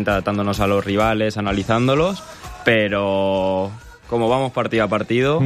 obviamente adaptándonos a los rivales, analizándolos, pero como vamos partido a partido,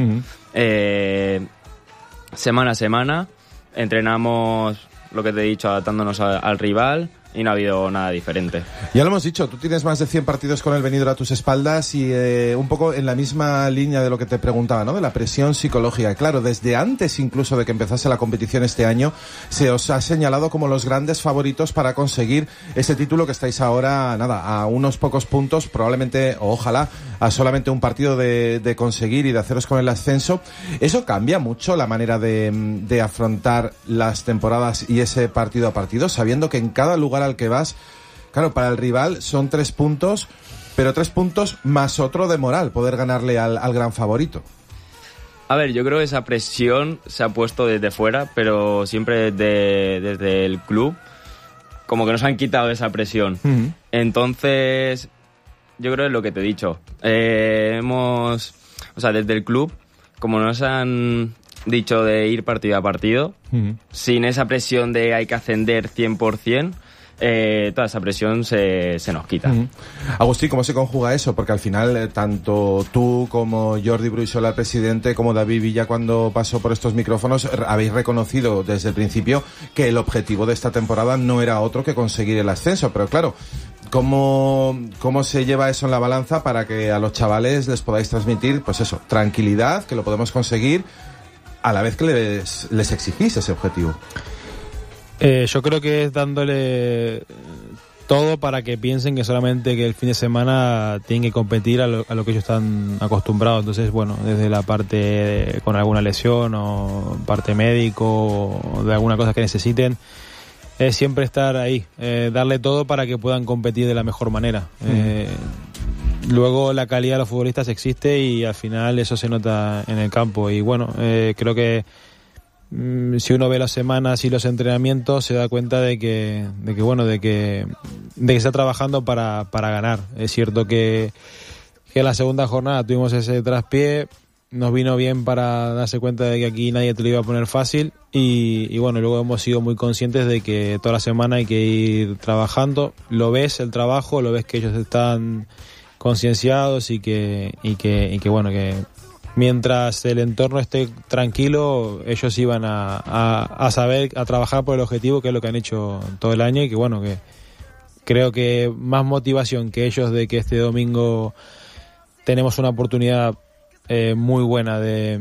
semana a semana, entrenamos lo que te he dicho, adaptándonos al rival, y no ha habido nada diferente. Ya lo hemos dicho, tú tienes más de 100 partidos con el Benidorm a tus espaldas y un poco en la misma línea de lo que te preguntaba, ¿no? De la presión psicológica. Claro, desde antes incluso de que empezase la competición este año, se os ha señalado como los grandes favoritos para conseguir ese título que estáis ahora, a unos pocos puntos, probablemente, o ojalá, a solamente un partido de conseguir y de haceros con el ascenso. ¿Eso cambia mucho la manera de afrontar las temporadas y ese partido a partido, sabiendo que en cada lugar al que vas, claro, para el rival son 3 puntos, pero 3 puntos más otro de moral, poder ganarle al gran favorito? A ver, yo creo que esa presión se ha puesto desde fuera, pero siempre desde el club, como que nos han quitado esa presión. Entonces, yo creo que es lo que te he dicho. Desde el club, como nos han dicho de ir partido a partido, sin esa presión de hay que ascender 100%, toda esa presión se nos quita. Agustín, ¿cómo se conjuga eso? Porque al final, tanto tú como Jordi Bruixola, el presidente, como David Villa, cuando pasó por estos micrófonos, habéis reconocido desde el principio que el objetivo de esta temporada no era otro que conseguir el ascenso. Pero claro, ¿cómo se lleva eso en la balanza para que a los chavales les podáis transmitir, pues eso, tranquilidad, que lo podemos conseguir, a la vez que les exigís ese objetivo? Yo creo que es dándole todo para que piensen que solamente que el fin de semana tienen que competir a lo que ellos están acostumbrados. Entonces, bueno, desde la parte con alguna lesión o parte médico o de alguna cosa que necesiten, es siempre estar ahí, darle todo para que puedan competir de la mejor manera. Luego la calidad de los futbolistas existe y al final eso se nota en el campo. Y bueno, creo que si uno ve las semanas y los entrenamientos se da cuenta de que está trabajando para ganar. Es cierto que en la segunda jornada tuvimos ese traspié, nos vino bien para darse cuenta de que aquí nadie te lo iba a poner fácil y bueno, luego hemos sido muy conscientes de que toda la semana hay que ir trabajando. Lo ves el trabajo, lo ves que ellos están concienciados y que bueno, que mientras el entorno esté tranquilo, ellos iban a saber, a trabajar por el objetivo, que es lo que han hecho todo el año, y que bueno, que creo que más motivación que ellos de que este domingo tenemos una oportunidad muy buena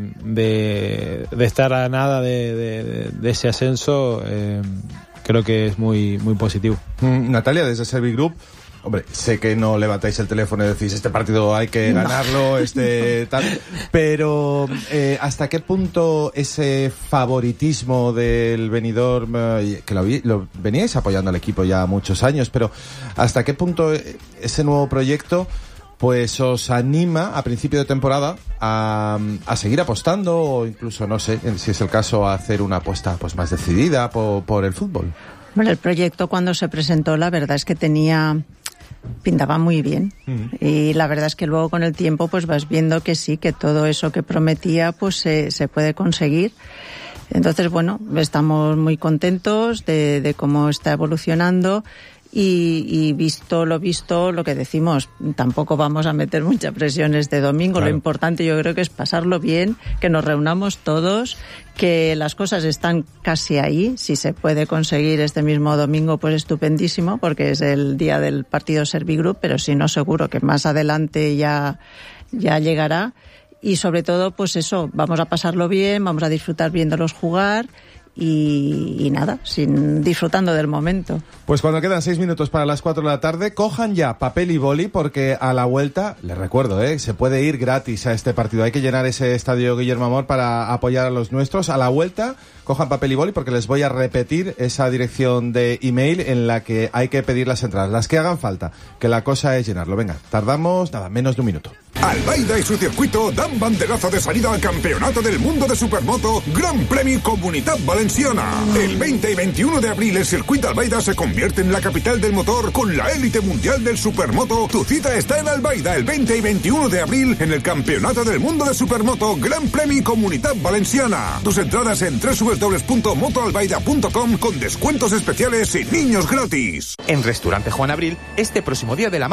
de estar a nada de ese ascenso, creo que es muy, muy positivo. Natalia, desde Servigroup, hombre, sé que no levantáis el teléfono y decís este partido hay que ganarlo, tal, pero ¿hasta qué punto ese favoritismo del Benidorm, que lo veníais apoyando al equipo ya muchos años, pero hasta qué punto ese nuevo proyecto pues os anima a principio de temporada a seguir apostando o incluso, no sé, si es el caso, a hacer una apuesta pues más decidida por el fútbol? Bueno, el proyecto cuando se presentó, la verdad es que pintaba muy bien. Y la verdad es que luego con el tiempo pues vas viendo que sí, que todo eso que prometía pues se puede conseguir. Entonces, bueno, estamos muy contentos de cómo está evolucionando. Y visto lo que decimos, tampoco vamos a meter mucha presión este domingo. Claro. Lo importante yo creo que es pasarlo bien, que nos reunamos todos, que las cosas están casi ahí. Si se puede conseguir este mismo domingo, pues estupendísimo, porque es el día del partido Servigroup, pero si no, seguro que más adelante ya llegará. Y sobre todo, pues eso, vamos a pasarlo bien, vamos a disfrutar viéndolos jugar. Y nada, disfrutando del momento. Pues cuando quedan 6 minutos para las 4 de la tarde, cojan ya papel y boli, porque a la vuelta, les recuerdo, se puede ir gratis a este partido. Hay que llenar ese estadio Guillermo Amor para apoyar a los nuestros. A la vuelta, cojan papel y boli, porque les voy a repetir esa dirección de email en la que hay que pedir las entradas, las que hagan falta, que la cosa es llenarlo. Venga, tardamos menos de un minuto. Albaida y su circuito dan banderazo de salida al Campeonato del Mundo de Supermoto Gran Premi Comunitat Valenciana. El 20 y 21 de abril el circuito Albaida se convierte en la capital del motor con la élite mundial del Supermoto. Tu cita está en Albaida el 20 y 21 de abril en el Campeonato del Mundo de Supermoto Gran Premi Comunitat Valenciana. Tus entradas en www.motoalbaida.com con descuentos especiales y niños gratis. En Restaurante Juan Abril, este próximo día de la